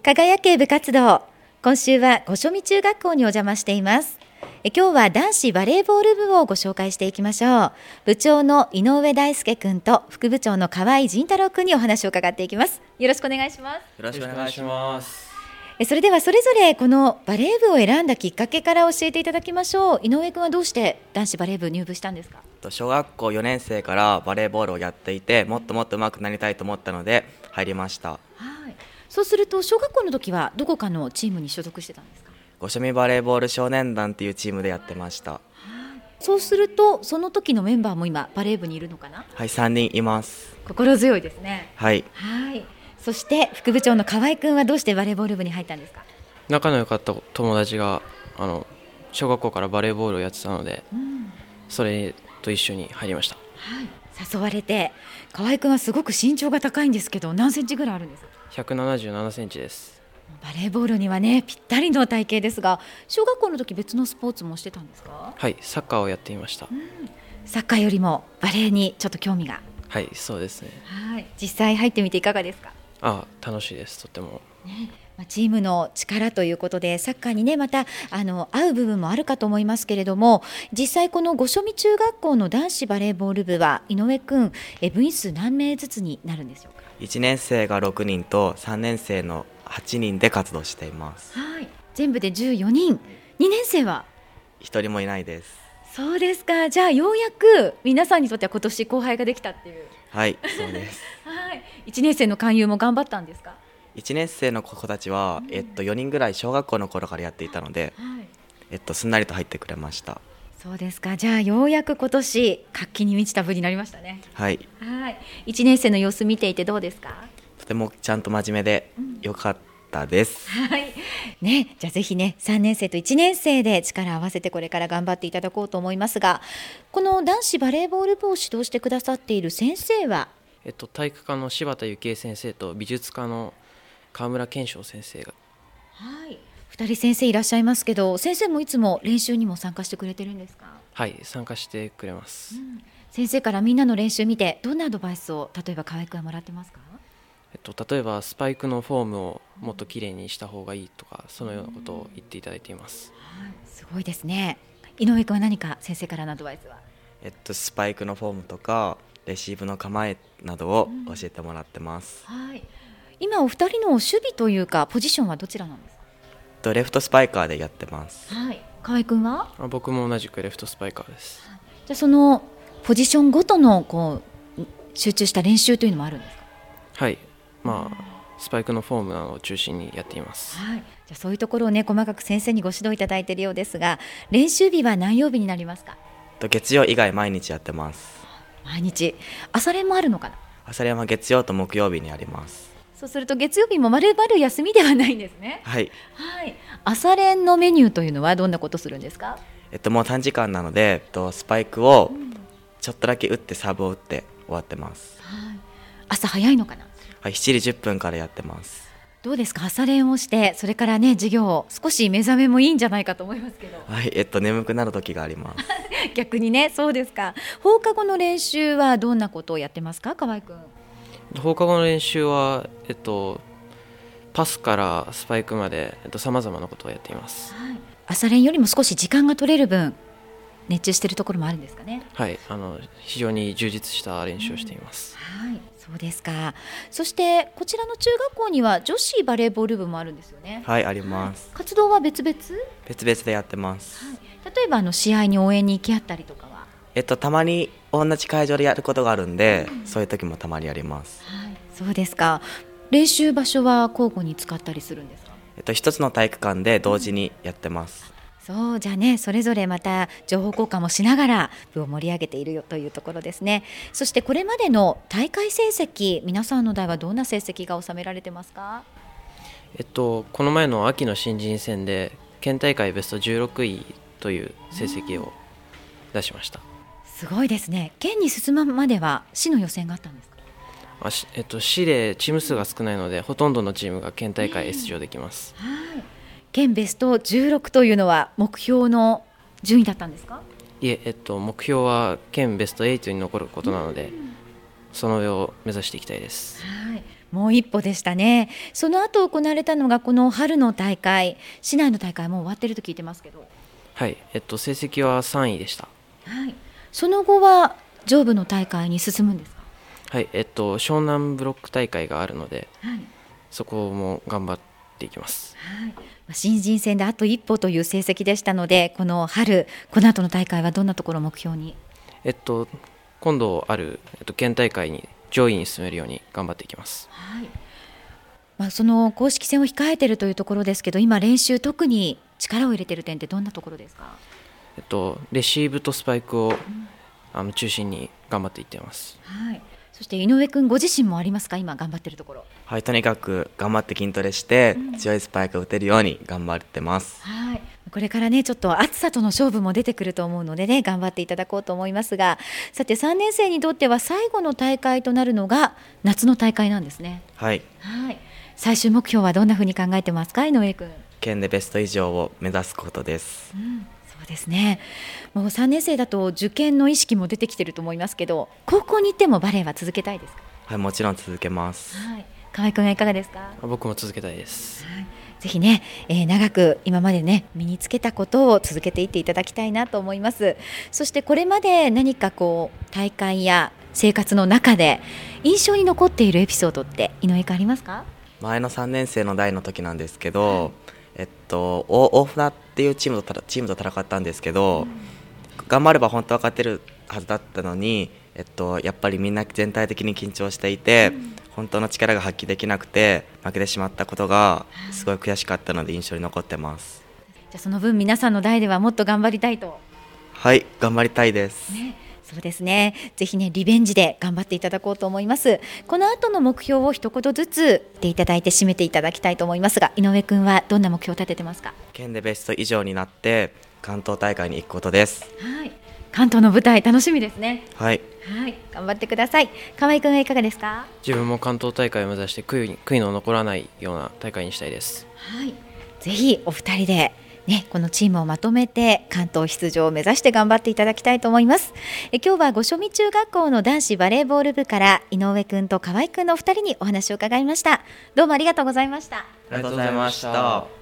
輝け部活動、今週は五所見中学校にお邪魔しています。今日は男子バレーボール部をご紹介していきましょう。部長の井上大輔君と副部長の河合仁太郎君にお話を伺っていきます。よろしくお願いします。 よろしくお願いします。 それではそれぞれこのバレー部を選んだきっかけから教えていただきましょう。井上君はどうして男子バレー部入部したんですか？ 小学校4年生からバレーボールをやっていて、もっともっと上手くなりたいと思ったので入りました。 はい、そうすると小学校の時はどこかのチームに所属してたんですか？ 五所見バレーボール少年団っていうチームでやってました。 そうするとその時のメンバーも今バレー部にいるのかな？ はい、3人います。 心強いですね。 はい。 そして副部長の河合君はどうしてバレーボール部に入ったんですか？ 仲の良かった友達が小学校からバレーボールをやってたので、それと一緒に入りました。 誘われて。河合君はすごく身長が高いんですけど、何センチぐらいあるんですか ？177センチです。 バレーボールにはねぴったりの体型ですが、小学校の時別のスポーツもしてたんですか？ はい、サッカーをやっていました。 サッカーよりもバレーにちょっと興味が。 はい、そうですね。 実際入ってみていかがですか？ 楽しいです。とっても、 チームの力ということでサッカーにねまた合う部分もあるかと思いますけれども、実際この五所見中学校の男子バレーボール部は井上君、部員数何名ずつになるんでしょうか 1年生が6人と3年生の8人で活動しています。 全部で14人。2年生は 1人もいないです。 そうですか。じゃあようやく皆さんにとっては今年後輩ができたっていう。 はい、そうです。 1年生の勧誘も頑張ったんですか 1年生の子たちは、4人ぐらい小学校の頃からやっていたので、すんなりと入ってくれました。 そうですか。じゃあようやく今年活気に満ちた部になりましたね。1年生の様子見ていてどうですか？ とてもちゃんと真面目でよかったです。 じゃあぜひね3年生と1年生で力を合わせてこれから頑張っていただこうと思いますが、この男子バレーボール部を指導してくださっている先生は、 体育科の柴田幸恵先生と美術科の川村健翔先生が。 2人先生いらっしゃいますけど、先生もいつも練習にも参加してくれてるんですか？ はい、参加してくれます。 先生からみんなの練習見てどんなアドバイスを例えば河合君はもらってますか？ 例えばスパイクのフォームをもっときれいにした方がいいとか、そのようなことを言っていただいています。 すごいですね。井上君は何か先生からのアドバイスは？ スパイクのフォームとかレシーブの構えなどを教えてもらってます。 今お二人の守備というかポジションはどちらなんですか？ レフトスパイカーでやってます。 河合君は？ 僕も同じくレフトスパイカーです。 じゃあそのポジションごとの集中した練習というのもあるんですか？ はい、スパイクのフォームなどを中心にやっています。 じゃあそういうところをね細かく先生にご指導いただいているようですが、練習日は何曜日になりますか？ 月曜以外毎日やってます。 毎日。朝練もあるのかな？ 朝練は月曜と木曜日にあります。 そうすると月曜日もまるまる休みではないんですね。朝練のメニューというのはどんなことするんですか？ もう短時間なので、スパイクをちょっとだけ打ってサーブを打って終わってます。 朝早いのかな ？7時10分からやってます。 どうですか？朝練をしてそれからね授業少し目覚めもいいんじゃないかと思いますけど。 眠くなる時があります。 逆にね。そうですか。放課後の練習はどんなことをやってますか河合君？ 放課後の練習は、パスからスパイクまでさまざまなことをやっています。 朝練よりも少し時間が取れる分熱中しているところもあるんですかね？ 非常に充実した練習をしています。 そうですか。そしてこちらの中学校には女子バレーボール部もあるんですよね？ あります。 活動は別々？ 別々でやってます。 例えば試合に応援に行き合ったりとかは？ たまに同じ会場でやることがあるんで、そういう時もたまにやります。 そうですか。練習場所は交互に使ったりするんですか？ 一つの体育館で同時にやってます。 そうじゃあね、それぞれまた情報交換もしながら部を盛り上げているよというところですね。そしてこれまでの大会成績、皆さんの代はどんな成績が収められてますか？ この前の秋の新人戦で県大会ベスト16位という成績を出しました。 すごいですね。県に進むまでは市の予選があったんですか？ 市でチーム数が少ないのでほとんどのチームが県大会へ出場できます。 県ベスト16というのは目標の順位だったんですか？ いえ、目標は県ベスト8に残ることなので、その上を目指していきたいです。 もう一歩でしたね。その後行われたのがこの春の大会、市内の大会もう終わってると聞いてますけど。 はい、成績は3位でした。 はい、その後は上部の大会に進むんですか？ はい、湘南ブロック大会があるので、 はい、 そこも頑張っていきます。 はい、新人戦であと一歩という成績でしたので、この春、この後の大会はどんなところを目標に？ 今度ある、県大会に上位に進めるように頑張っていきます。 はい、その公式戦を控えているというところですけど、今練習特に力を入れている点ってどんなところですか？ レシーブとスパイクを、中心に頑張っていっています。 はい、そして井上君ご自身もありますか？今頑張っているところ。 はい、とにかく頑張って筋トレして、強いスパイクを打てるように頑張ってます。 はい、これからねちょっと暑さとの勝負も出てくると思うのでね、頑張っていただこうと思いますが、さて3年生にとっては最後の大会となるのが夏の大会なんですね。 はい、 はい、最終目標はどんなふうに考えてますか？井上君。 県でベスト以上を目指すことです。 そうですね。もう3年生だと受験の意識も出てきていると思いますけど、高校に行ってもバレエは続けたいですか？ はい、もちろん続けます。 はい、河合君はいかがですか？ 僕も続けたいです。 はい、ぜひね、長く今までね身につけたことを続けていっていただきたいなと思います。そしてこれまで何かこう大会や生活の中で印象に残っているエピソードって井上君ありますか？ 前の3年生の代の時なんですけど、大船っていうチームと戦ったんですけど、頑張れば本当は勝てるはずだったのに、やっぱりみんな全体的に緊張していて、本当の力が発揮できなくて負けてしまったことがすごい悔しかったので印象に残ってます。 じゃあその分皆さんの代ではもっと頑張りたいと。 はい、頑張りたいです。 そうですね。ぜひねリベンジで頑張っていただこうと思います。この後の目標を一言ずつ言っていただいて締めていただきたいと思いますが、井上君はどんな目標を立ててますか？ 県でベスト以上になって関東大会に行くことです。 はい、関東の舞台楽しみですね。 はい、 はい、頑張ってください。河合君はいかがですか？ 自分も関東大会を目指して悔いの残らないような大会にしたいです。 はい、ぜひお二人でね、このチームをまとめて関東出場を目指して頑張っていただきたいと思います。今日は五所見中学校の男子バレーボール部から井上君と河合君のお二人にお話を伺いました。どうもありがとうございました。 ありがとうございました。